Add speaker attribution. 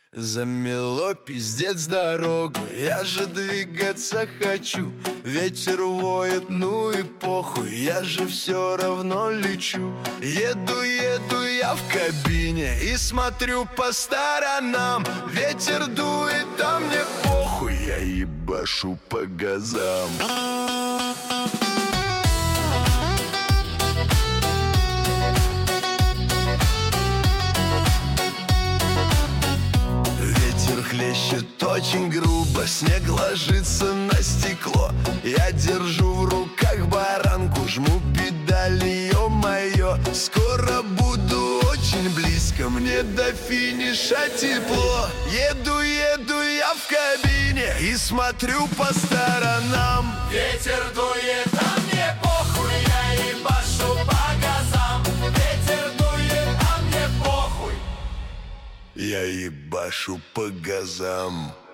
Speaker 1: Замело пиздец дорогу, я же двигаться хочу. Ветер воет, ну и похуй, я же все равно лечу. Еду я в кабине и смотрю по сторонам. Ветер дует, а мне похуй, я ебашу по газам. Хлещет очень грубо, снег ложится на стекло. Я держу в руках баранку, жму педали, ё-моё. Скоро буду очень близко, мне до финиша тепло. Еду я в кабине и смотрю по сторонам.
Speaker 2: Ветер дует, а мне похуй, я ебашу по газам. Ветер дует, а мне похуй,
Speaker 1: я ебашу по газам.